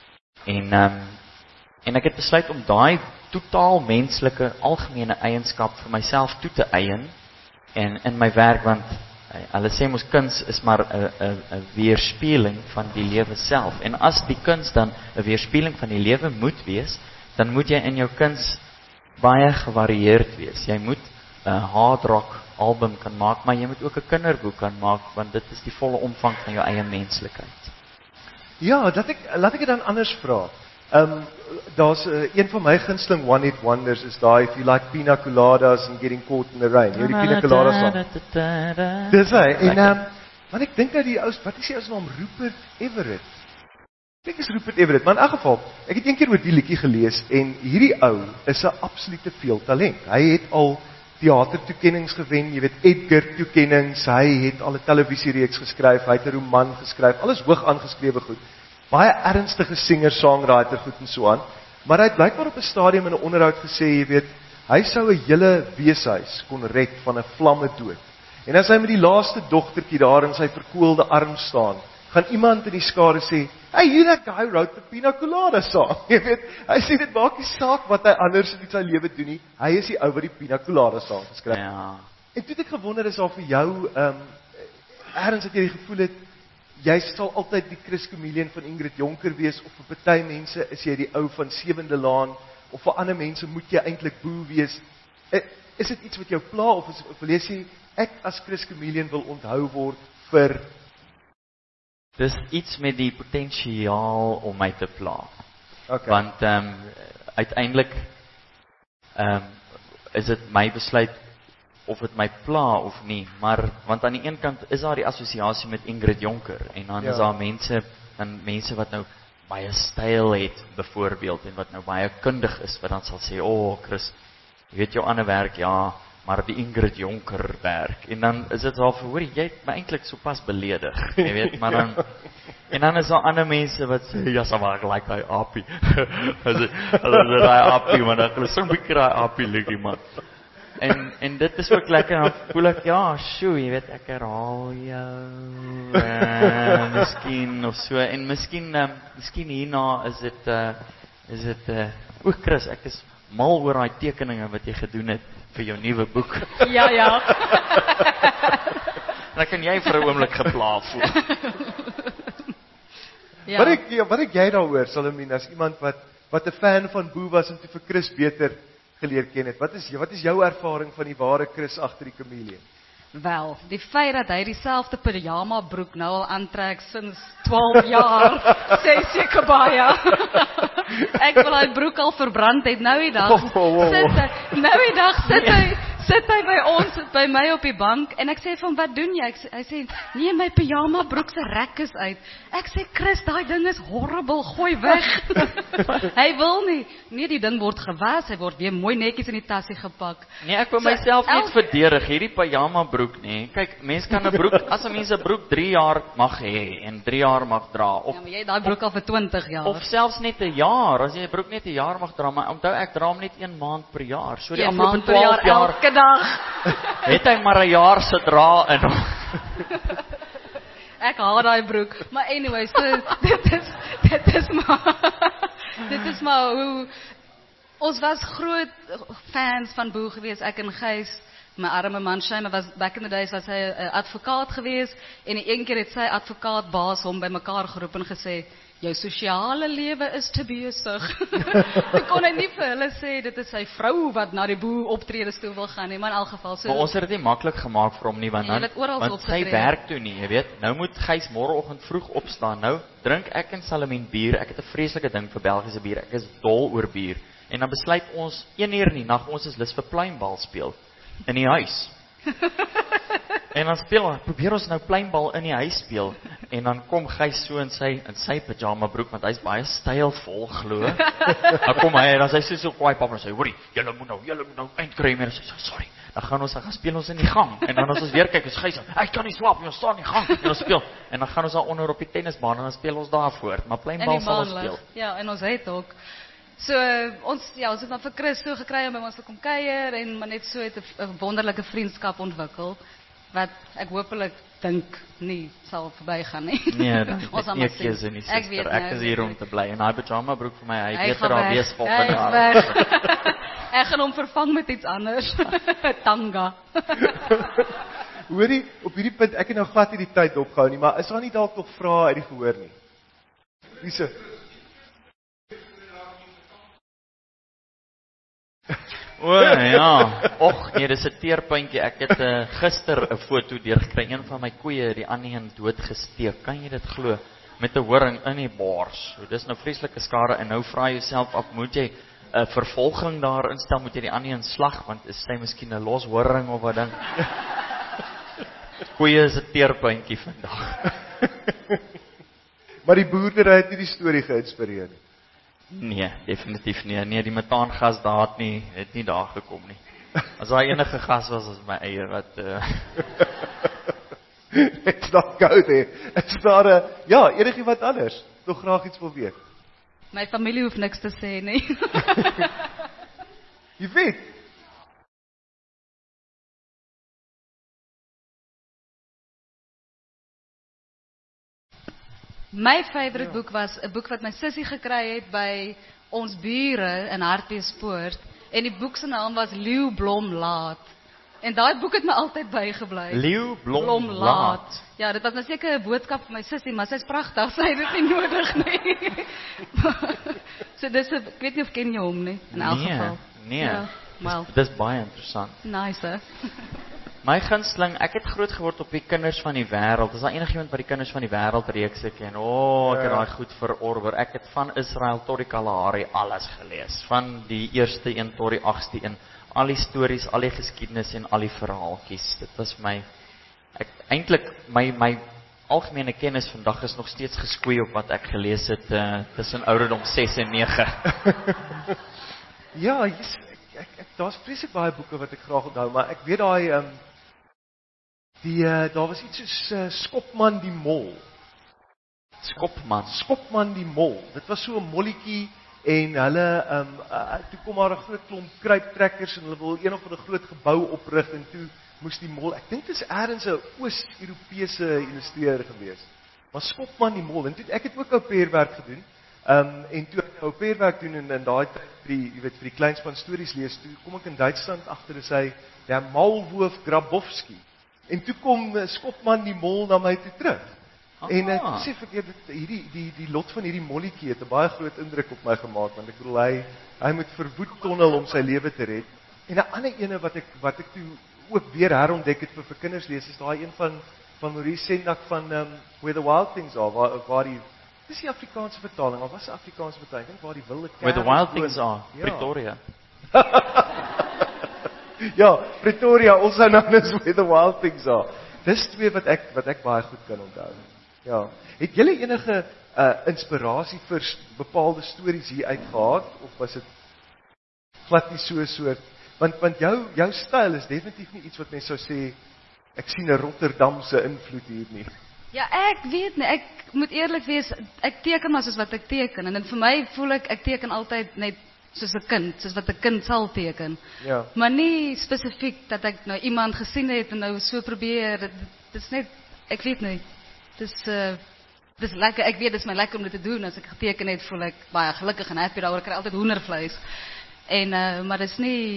En ek het besluit om daai totaal menslike algemene eienskap vir myself toe te eien en in my werk, want hulle sê mos kuns is maar 'n weerspieëling van die lewe self. En as die kuns dan 'n weerspieëling van die lewe moet wees, dan moet jy in jou kuns baie gevarieerd wees. Jy moet 'n hard rock album kan maak, maar jy moet ook 'n kinderboek kan maak, want dit is die volle omvang van jou eie menslikheid.
Ja, laat ek dit dan anders vra. Daar's een van my gunsteling one-hit wonders is daai if you like pina coladas and getting caught in the rain. Jy weet die pina coladas song. Dis hy. En want ek dink dat die ou, wat is die ou se naam, Rupert Everett. Ek dink is Rupert Everett, maar in elk geval, ek het eendag oor die liedjie gelees en hierdie ou is 'n absolute veeltalent. Hy het al teatertoekennings gewen, jy weet Edgar toekennings, hy het al 'n televisiereeks geskryf, hy het 'n roman geskryf, alles hoog aangeskrewe goed. Baie ernstige singer, songwriter goed en so aan. Maar hy het blykbaar op 'n stadium in 'n onderhoud gesê, jy weet, hy sou 'n hele weeshuis kon red van 'n vlamme dood. En as hy met die laaste dogtertjie daar in sy verkoelde arm staan, gaan iemand in die skare sê, "Hey, you that guy wrote the Pina Colada song." Jy weet, hy sê dit maak nie saak wat hy anders in sy lewe doen nie. Hy is die ou wat die Pina Colada song geskryf het.
Ja.
En toe het ek gewonder is daar vir jou ergens het jy die gevoel het jy sal altyd die Chris Chameleon van Ingrid Jonker wees, of vir party mense is jy die ou van Sewende Laan, of vir ander mense moet jy eintlik Boe wees. Is dit iets wat jou pla, of lees jy, ek as Chris Chameleon wil onthou word vir...
Dis iets met die potensiaal om my te pla.
Okay.
Want uiteindelik is dit my besluit of dit my pla of nie, maar want aan die een kant is daar die assosiasie met Ingrid Jonker en dan is daar mense wat nou baie styl het byvoorbeeld en wat nou baie kundig is wat dan sal sê, Chris, jy weet jou ander werk, ja, maar die Ingrid Jonker werk. En dan is dit al hoor jy het my eintlik sopas beledig, jy weet, maar dan en dan is daar ander mense wat sê ja, so maar like daai appie. Hulle sê daai appie, maar dan hulle sing bietjie daai appie liedjie man. En dit is ook lekker, dan voel ek, ja, jy weet, ek herhaal jou, miskien of so, en miskien hierna is dit, Chris, ek is mal oor daai tekeninge wat jy gedoen het vir jou nuwe boek.
Ja.
Dan kan jy vir 'n oomblik gepla voel.
Ja.
Wat ek jy daaroor, Salomina, as iemand wat 'n fan van Boe was en toe vir Chris beter geleer ken het. Wat is jou ervaring van die ware Chris agter die Chameleon?
Wel, die feit dat hy dieselfde pyjama broek nou al aantrek sinds 12 jaar, sê seker baie. Ek wil hy broek al verbrand het, nou die dag sit hy by ons, by my op die bank, en ek sê van, wat doen jy? Hy sê, nee, my pyjama broek se rek is uit. Ek sê, Chris, daai ding is horrible, gooi weg. Hy wil nie. Nee, die ding word gewas, hy word weer mooi netjies in die tassie gepak.
Nee, ek wil myself net verdedig, hierdie pyjama broek, nee. Kyk, mens kan 'n broek, as 'n mens 'n broek 3 jaar mag hê, en 3 jaar mag dra,
Ja, maar jy het daai broek al vir 20 jaar.
Of selfs net 'n jaar, as jy 'n broek net 'n jaar mag dra, maar onthou ek dra hom net 1 maand per jaar. So die afgelope 12 jaar
elke dag.
het hy maar 'n jaar se dra in hom.
Ek haat daai broek. Maar anyway, so dit is maar hoe ons was groot fans van Boe gewees, ek en Gys. My arme man Shane was back in the days was hy 'n advokaat gewees en een keer het sy advokaatbaas hom bymekaar geroep en gesê jou sosiale lewe is te besig. Toe kon hy nie vir hulle sê dit is sy vrou wat na die boer optredes toe wil gaan nie, maar in elk geval so.
Maar ons het dit nie maklik gemaak vir hom nie want
Jy het oral
want sy
opgetree.
werk toe nie, jy weet. Nou moet Gys môreoggend vroeg opstaan. Nou drink ek en Salamien bier. Ek het 'n vreeslike ding vir Belgiese bier. Ek is dol oor bier. En dan besluit ons 1 uur in die nag ons is lus vir pluimbal speel in die huis. En dan probeer ons nou pluimbal in die huis speel en dan kom Gys so in sy pyjama broek want hy's baie stylvol glo. Dan kom hy en dan sê hy so kwaai pap en sê hoorie, julle moet nou eindkry meer. Sy sê sorry. Dan gaan speel ons in die gang en dan as ons weer kyk is Gys, ek kan nie slaap nie, ons staan in die gang en ons speel en dan gaan ons daar onder op die tennisbaan en dan speel ons daar voort, maar pluimbal sal ons speel.
Ja, en ons het ook so ons het dan vir Chris so gekry om by ons te kom kuier en maar net so het 'n wonderlike vriendskap ontwikkel wat ek hopelik dink nie sal verbygaan nie.
Nee,
ons
ek kies nie suster. Ek is hier om te bly en daai pyjama broek vir my, hy weet daar wees volgende jaar.
Ek gaan hom vervang met iets anders. Tanga.
Hoorie, op hierdie punt ek het nou glad nie die tyd opgehou nie, maar is daar nie dalk nog vrae uit die gehoor nie? Lise.
O ja, och nee, dis 'n teerpuntjie. Ek het gister 'n foto deurgekry, een van my koeie het die ander een doodgesteek. Kan jy dit glo? Met 'n horing in die bors. So, dis nou vreeslike skade en nou vra jy jouself af, moet jy 'n vervolging daar instel, moet jy die ander een slag want is sy miskien 'n los horing of wat ding? Koeie is 'n teerpuntjie vandag.
Maar die boerdery het nie die storie geïnspireer nie.
Nee, definitief nie. Nee, die metaangas daar het nie daar gekom nie. As daar enige gas was as my eie wat
It's not go there. Is daar ja, enigiemand anders nog graag iets wil weet?
My familie hoef niks te sê nie.
Jy weet.
My favourite boek was 'n boek wat my sussie gekry het by ons bure in Hartbeespoort en die boek se naam was Leeu Blom Laat. En daai boek het my altyd bygebly.
Leeu Blom Laat.
Ja, dit was nou seker 'n boodskap vir my sussie, maar sy's pragtig, sy het dit nie nodig nie. So dis ek weet nie of ken jy hom nie in elk geval.
Nee.
Ja, well.
Dis baie interessant.
Nice.
My gunsteling, ek het groot geword op die Kinders van die Wêreld. Is daar enigiemand wat die Kinders van die Wêreld reeks ken? Ek het daai goed verorber. Ek het van Israel tot die Kalahari alles gelees. Van die eerste een tot die 8ste een. Al die stories, al die geskiedenis en al die verhaaltjies. Dit was eintlik my algemene kennis vandag is nog steeds geskoei op wat ek gelees het tussen ouderdom 6 en 9.
Ja, daar's vreeslik baie boeke wat ek graag onthou, maar ek weet daai daar was iets soos Skopman die Mol. Skopman die Mol. Dit was so 'n molletjie en hulle toe kom maar 'n groot klomp kruiptrekkers en hulle wil een of ander groot gebou oprig en toe moes die mol, ek dink dit is eers 'n Oos-Europese illustreerder gewees. Maar Skopman die Mol en toe ek het ook ou peerwerk gedoen. En toe ek ou peerwerk doen en in daai tyd vir die kleinspan stories lees, toe kom ek in Duitsland agter is hy der Maulwurf Grabowski. En toe kom Skopman die Mol na my toe terug. En ek sê vir die lot van hierdie molletjie het 'n baie groot indruk op my gemaak want ek bedoel hy moet verwoed tonnel om sy lewe te red. En 'n ander ene wat ek toe ook weer herontdek het vir kinders lees is daai een van Maurice Sendak van Where the Wild Things Are waar die dis die Afrikaanse vertaling, of was 'n Afrikaanse vertaling waar die wilde kerels
Where the Wild Things Are, Pretoria.
Ja, Pretoria, also known as Where the Wild Things Are. Dis twee wat ek baie goed kan onthou. Ja. Het julle enige inspirasie vir bepaalde stories hier uitgehaal of was dit glad nie so soort want jou styl is definitief nie iets wat mense sou sê ek sien 'n Rotterdamse invloed hier nie.
Ja, ek weet nie, ek moet eerlik wees, ek teken maar soos wat ek teken en vir my voel ek teken altyd net soos 'n kind, soos wat 'n kind sal teken.
Ja.
Maar nie spesifiek dat ek nou iemand gesien het en nou so probeer, dit is net, ek weet nie. Dis lekker, ek weet dit is my lekker om dit te doen, as ek geteken het, voel ek baie gelukkig en happy daaroor, ek kry altyd hoendervleis. En maar dit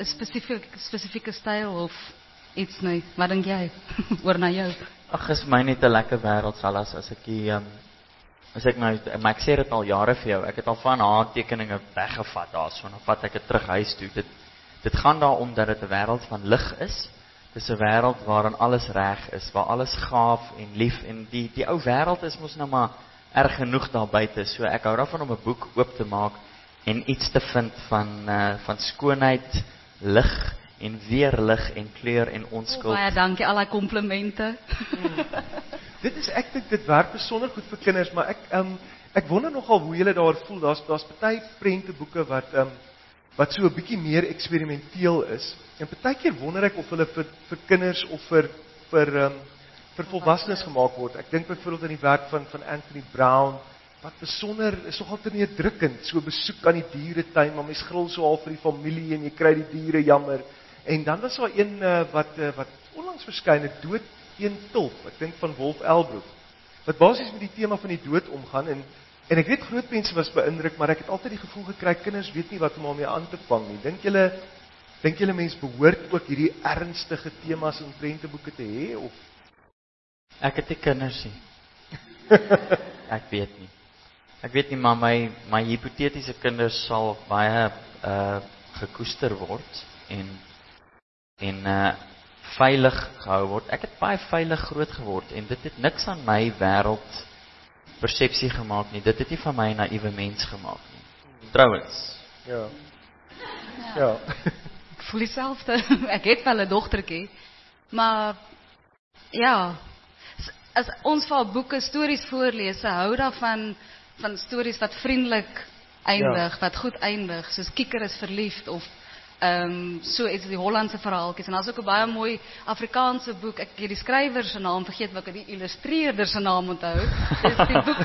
'n spesifieke styl of iets nie. Wat dink jy? Oor na jou.
Ag, is vir my net 'n lekker wêreld Salas as ek die as ek nou, maar ek sê dit al jare vir jou, ek het al van haar tekeninge weggevat daarso, en dan vat ek dit terug huis toe. Dit gaan daaroor dat dit 'n wêreld van lig is. Dis 'n wêreld waarin alles reg is, waar alles gaaf en lief en die ou wêreld is mos nou maar erg genoeg daar buite. So ek hou daarvan om 'n boek oop te maak en iets te vind van skoonheid, lig en weer lig en kleur en onskuld.
Baie dankie al die komplimente.
Dit is ek dink dit werk besonder goed vir kinders, maar ek wonder nogal hoe julle daar voel. Daar's baie prenteboeke wat so 'n bietjie meer eksperimenteel is. En partykeer wonder ek of hulle vir kinders of vir volwassenes gemaak word. Ek dink byvoorbeeld aan die werk van Anthony Brown, wat besonder is nogal neerdrukkend, so besoek aan die dieretuin, maar mens gril so al vir die familie en jy kry die diere jammer. En dan was daar een wat onlangs verskyn het, Dood een Tulp, ek dink van Wolf Elbroek, wat basies met die tema van die dood omgaan, en ek weet groot mense was beïndruk, maar ek het altyd die gevoel gekry, kinders weet nie wat om daarmee aan te vang nie. Dink julle mense behoort ook hierdie ernstige temas in prenteboeke te hê, of?
Ek het nie kinders nie. Ek weet nie, maar my hipotetiese kinders sal baie gekoester word en veilig gehou word. Ek het baie veilig groot geword en dit het niks aan my wêreld persepsie gemaak nie. Dit het nie van my 'n naïewe mens gemaak nie. Trouwens.
Ja.
Ek voel dieselfde. Ek het wel 'n dogtertjie, maar ja, as ons vir haar boeke stories voorlees, hou daarvan van stories wat vriendelik eindig, wat goed eindig, soos Kieker is verliefd of so iets die Hollandse verhaaltjies. En daar's ook 'n baie mooi Afrikaanse boek. Ek het die skrywer se naam vergeet, maar ek het die illustreerder se naam onthou. Dis die boek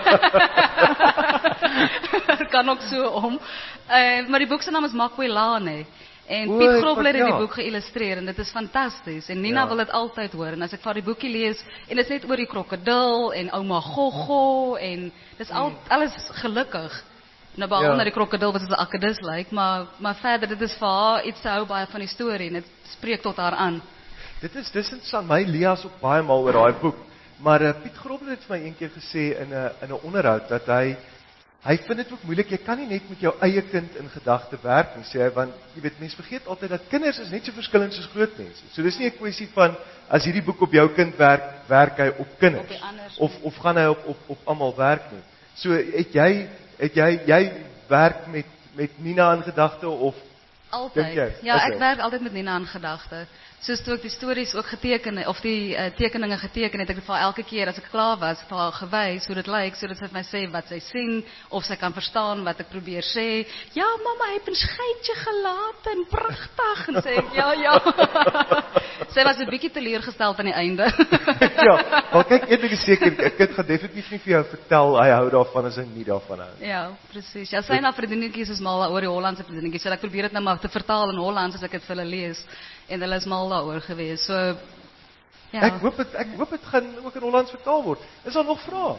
kan ook so om. Maar die boek se naam is Makwelane. En Piet Grobler het die boek geïllustreer en dit is fantasties. En Nina wil dit altyd hoor. En as ek vir die boekie lees en dit is net oor die krokodil en ouma Goggo en dis alles gelukkig. Nou behalwe dat die krokodil wat 'n akkedis lyk, maar verder dit is vir haar iets te hou baie van die storie en dit spreek tot haar aan.
Dit is interessant. My Leas ook baie maal oor daai boek. Maar Piet Grobler het vir my eendag gesê in 'n onderhoud dat hy vind dit ook moeilik. Jy kan nie net met jou eie kind in gedagte werk nie, sê hy, want jy weet mense vergeet altyd dat kinders is net so verskillend soos groot mense. So dis nie 'n kwessie van as hierdie boek op jou kind werk hy op kinders of gaan hy op almal werk nie. So het jy werk met Nina in gedagte of
altyd? Ja, ek werk altyd met Nina in gedagte. Soos toe ek die stories ook geteken het, of die tekeninge geteken het, ek het vir elke keer as ek klaar was, vir haar gewys hoe dit lyk, sodat sy vir my sê wat sy sien, of sy kan verstaan wat ek probeer sê. Ja, mamma, hy het 'n skytjie gelaat en pragtig, en sê ek, ja. Sy was 'n bietjie teleurgesteld aan die einde.
Ja, maar kyk, een ding is seker, 'n kind gaan definitief nie vir jou vertel hy hou daarvan as hy nie daarvan hou.
Ja, presies. Ja, sy na vriendinnetjies is mal oor die Hollandse vriendinnetjies, so ek probeer dit nou maar te vertaal in Hollands as ek dit vir hulle lees. En hulle is mal daaroor gewees. So ja.
Ek hoop dit gaan ook in Hollands vertaal word. Is daar nog vrae?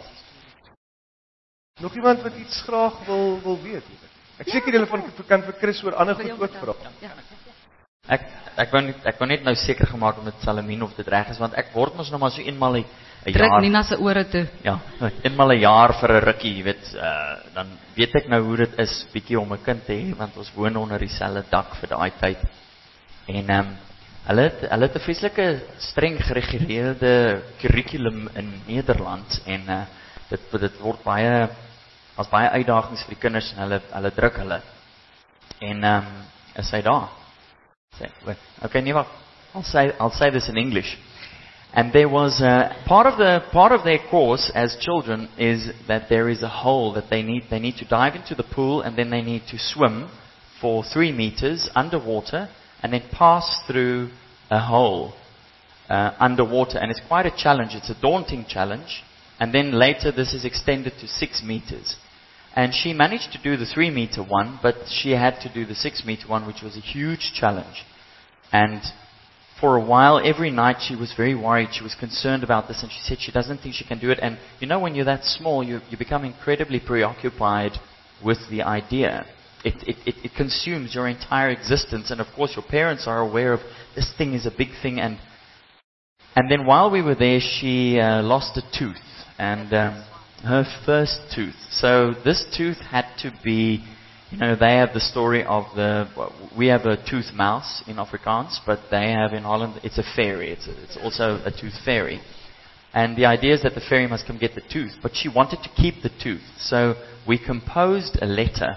Nog iemand wat iets graag wil weet? Ek seker julle kan vir Chris oor ander goed ook vra.
Ja.
Ek wou net nou seker gemaak om dit Salamien of dit reg is, want ek word mos nou maar so eenmal 'n jaar.
Druk Nina se ore toe.
Ja, eenmal 'n jaar vir 'n rukkie, jy weet, dan weet ek nou hoe dit is bietjie om 'n kind te hê, want ons woon onder dieselfde dak vir daai tyd. En hulle het 'n vreeslike streng gereguleerde kurrikulum in Nederland en dit word baie uitdagings vir die kinders en hulle druk hulle. En is hy daar? Okay, nee, I'll say this in English. And there was part of their course as children is that there is a hole that they need to dive into the pool and then they need to swim for 3 meters underwater and then pass through a hole underwater, and it's quite a challenge. It's a daunting challenge, and then later this is extended to 6 meters. And she managed to do the 3-meter one, but she had to do the 6-meter one, which was a huge challenge. And for a while, every night she was very worried. She was concerned about this, and she said she doesn't think she can do it. And you know, when you're that small, you become incredibly preoccupied with the idea. it consumes your entire existence. And of course, your parents are aware of this thing is a big thing. And then while we were there, she lost a tooth, and her first tooth. So this tooth had to be, they have the story of we have a tooth mouse in Afrikaans, but they have in Holland, it's a fairy. It's also a tooth fairy. And the idea is that the fairy must come get the tooth, but she wanted to keep the tooth. So we composed a letter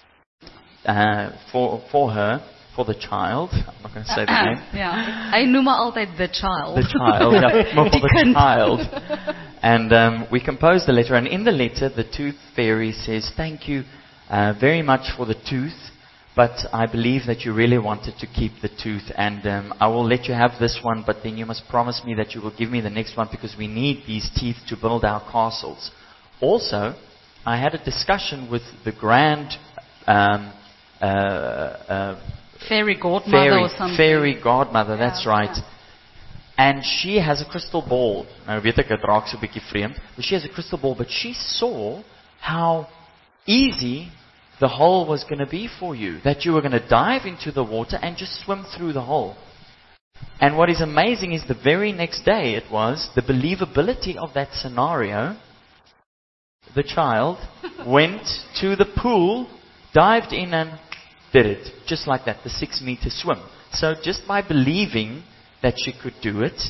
for her, for the child. I'm not going to say the name.
Ja, hy noem maar altyd the child.
The child, yeah, for the child. And we composed the letter, and in the letter, the tooth fairy says, "Thank you very much for the tooth, but I believe that you really wanted to keep the tooth, and I will let you have this one, but then you must promise me that you will give me the next one, because we need these teeth to build our castles." Also, I had a discussion with the grand
fairy godmother or something.
Fairy godmother, that's right. And she has a crystal ball. Nou weet ek het raak so 'n bietjie vreemd, but she has a crystal ball, but she saw how easy the hole was going to be for you, that you were going to dive into the water and just swim through the hole. And what is amazing is the very next day it was the believability of that scenario. The child went to the pool, dived in and did it, just like that, the 6-meter swim. So just by believing that she could do it,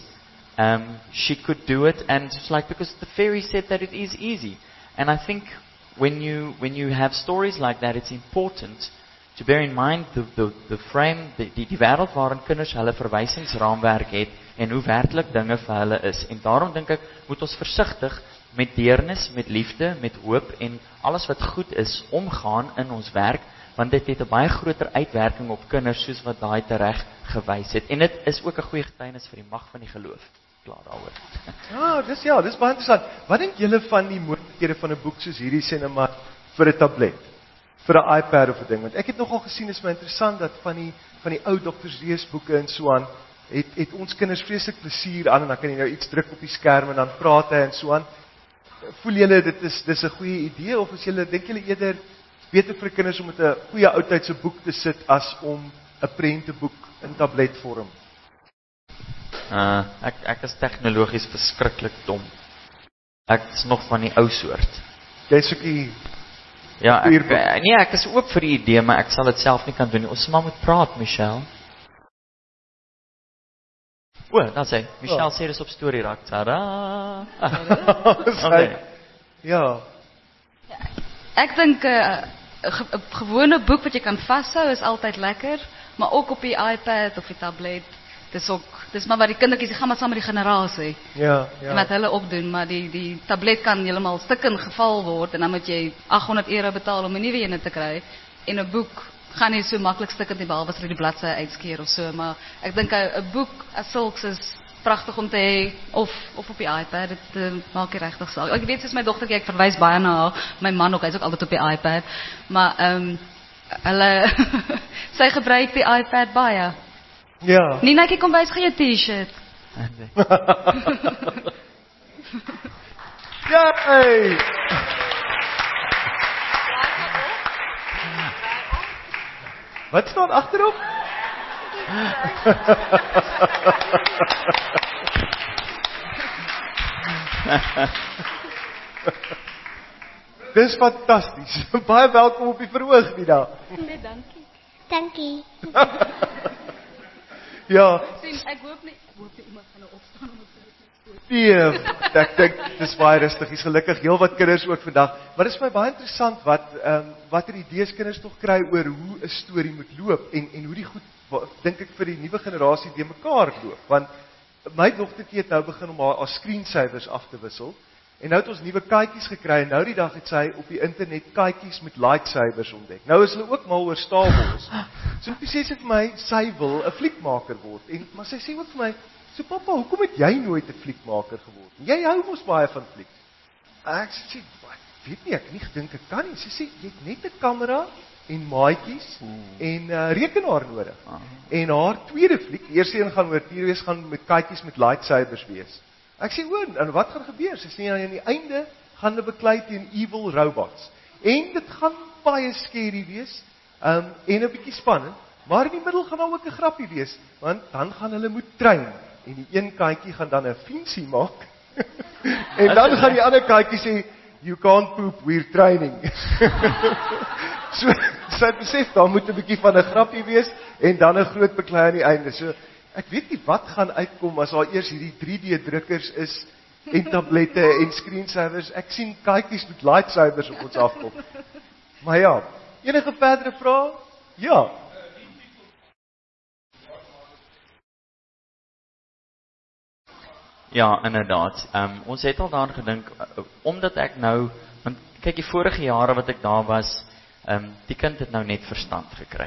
and it's like, because the fairy said that it is easy. And I think when you have stories like that, it's important to bear in mind the frame, die wêreld waarin kinders hulle verwysingsraamwerk het en hoe werklik dinge vir hulle is. En daarom dink ek moet ons versigtig met deernis, met liefde, met hoop en alles wat goed is omgaan in ons werk, want dit het 'n baie groter uitwerking op kinders soos wat daai tereg gewys het. En dit is ook 'n goeie getuienis vir die mag van die geloof. Klaar daaroor.
Dis baie interessant. Wat dink julle van die moontlikhede van 'n boek soos hierdie, sê nou maar vir 'n tablet, vir 'n iPad of 'n ding? Want ek het nogal gesien, is my interessant dat van die ou Dr. Seuss boeke en so aan, het ons kinders vreeslik plesier aan, en dan kan jy nou iets druk op die skerm en dan praat hy en so aan. Voel julle dis 'n goeie idee, of is julle dink julle eerder beter vir kinders om met 'n goeie oudtydse boek te sit as om 'n prenteboek in tabletvorm?
Ek is tegnologies verskriklik dom. Ek is nog van die ou soort.
Jy's ook die
Ja, ek is oop vir die idee, maar ek sal dit self nie kan doen nie. Ons moet praat, Michelle. Dan sê Michelle sê dis op storie raak. Tada. Okay.
Ja.
Ek dink 'n gewone boek wat jy kan vashou is altyd lekker, maar ook op die iPad of die tablet. Dis maar wat die kindertjies gaan maar saam met die generasie.
Ja.
En wat hulle ook doen, maar die tablet kan heeltemal stukkend geval word en dan moet jy €800 betaal om 'n nuwe een te kry. En 'n boek gaan nie so maklik stukkend nie, behalwe as jy die bladsye uitskeer of so, maar ek dink 'n boek as sulks is pragtig om te hê, of op die iPad. Dit maak nie regtig saak. Ek weet soos my dogtertjie, ek verwys baie na haar, my man ook, hy's ook altyd op die iPad, maar hulle sy gebruik die iPad baie.
Ja.
Ninaatjie, kom wys gou jou T-shirt.
Yay! Wat staan agterop? Dis fantasties. Baie welkom op die verhoog, Nina.
Nee, dankie.
Ja.
Ek hoop nie iemand gaan nou opstaan om
Nee, ek dink dis baie rustig. Hier's gelukkig heelwat kinders ook vandag. Maar dit is my baie interessant watter idees kinders tog kry oor hoe 'n storie moet loop en hoe die goed, dink ek, vir die nuwe generasie de mekaar loop. Want my dogtertjie het nou begin om haar screensavers af te wissel. En nou het ons nuwe kaartjies gekry en nou die dag het sy op die internet kaartjies met lightsabers ontdek. Nou is hulle ook mal oor Star Wars. So sê sy vir my, sy wil 'n fliekmaker word. Maar sy sê ook vir my, so pappa, hoekom het jy nooit 'n fliekmaker geword? Jy hou mos baie van fliek. Ek sê, ek weet nie, ek nie gedink ek kan nie. Sy sê, jy het net 'n kamera en maatjies en rekenaar nodig. En haar tweede fliek, die eerste een gaan oor 4 wees, gaan met kaartjies met lightsabers wees. Ek sê, en wat gaan gebeur? Sy sê, aan die einde gaan hulle beklei teen evil robots. En dit gaan baie scary wees. En 'n bietjie spannend, maar in die middel gaan daar ook 'n grappie wees, want dan gaan hulle moet trein en die een katjie gaan dan 'n fliensie maak. En dan gaan die ander katjie sê, "You can't poop, we're training." So het besef, daar moet 'n bietjie van 'n grappie wees en dan 'n groot beklei aan die einde. So ek weet nie wat gaan uitkom as daar eers hierdie 3D drukkers is en tablette en screensavers. Ek sien katjies met lightsabers op ons afkom. Maar ja, enige verdere vrae? Ja.
Ja, inderdaad. Ons het al daaraan gedink, omdat ek nou, want kyk die vorige jare wat ek daar was, die kind het nou net verstand gekry.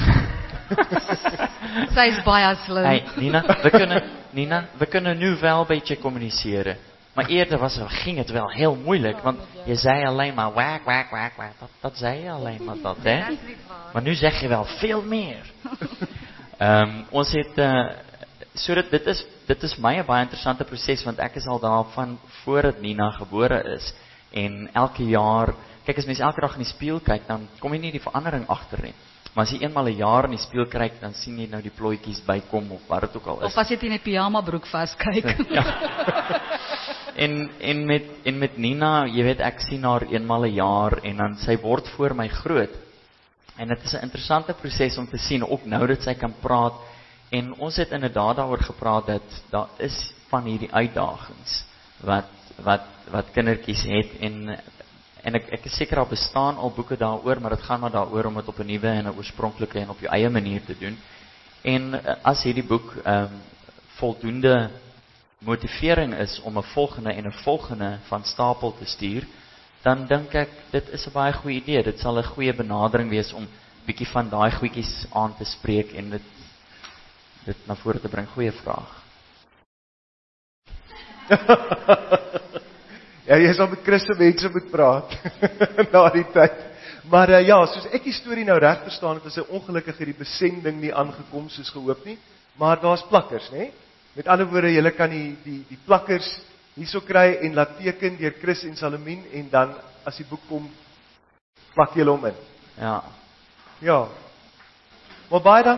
Sy is baie slim.
Hey, Nina, we kunnen nu wel een beetje communiceren. Maar eerder ging het wel heel moeilijk, want je zei alleen maar wak, wak, wak, wak. Dat zei je alleen maar dat, hè? Maar nu zeg je wel veel meer. Ons het, dit is my 'n baie interessante proses, want ek is al daarvan voordat Nina gebore is. En elke jaar, kyk as mens elke dag in die spieël kyk, dan kom jy nie die verandering agter nie. Maar as jy eenmal 'n jaar in die spieël kyk, dan sien jy nou die plooitjies bykom of wat dit ook al is.
Of as jy in 'n pyjama broek vaskyk.
Ja. En met Nina, jy weet ek sien haar eenmal 'n jaar en dan sy word voor my groot. En dit is 'n interessante proses om te sien, ook nou dat sy kan praat. En ons het inderdaad daaroor gepraat dat daar is van hierdie uitdagings wat kindertjies het en ek is seker daar bestaan al boeke daaroor, maar dit gaan maar daaroor om dit op 'n nuwe en 'n oorspronklike en op jou eie manier te doen. En as hierdie boek voldoende motivering is om 'n volgende van stapel te stuur, dan dink ek dit is 'n baie goeie idee. Dit sal 'n goeie benadering wees om bietjie van daai goedjies aan te spreek en dit na vore te bring. Goeie vraag.
Ja, jy sal met Christen mense moet praat na die tyd. Maar ja, soos ek die storie nou reg verstaan het, is hy ongelukkig hierdie besending nie aangekom soos gehoop nie, maar daar's plakkers, né? Met ander woorde, julle kan die plakkers hierso kry en laat teken deur Chris en Salomien en dan as die boek kom, plak julle hom in.
Ja.
Ja. Maar baie dankie.